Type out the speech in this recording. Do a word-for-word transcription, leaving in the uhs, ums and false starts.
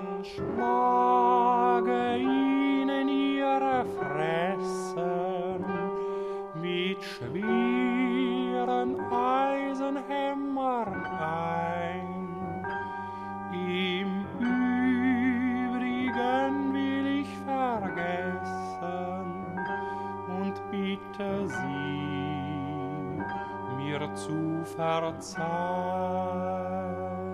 dann schlage ihnen ihre Fressen mit schweren Eisenhämmern ein. Im Übrigen will ich vergessen und bitte sie, mir zu verzeihen.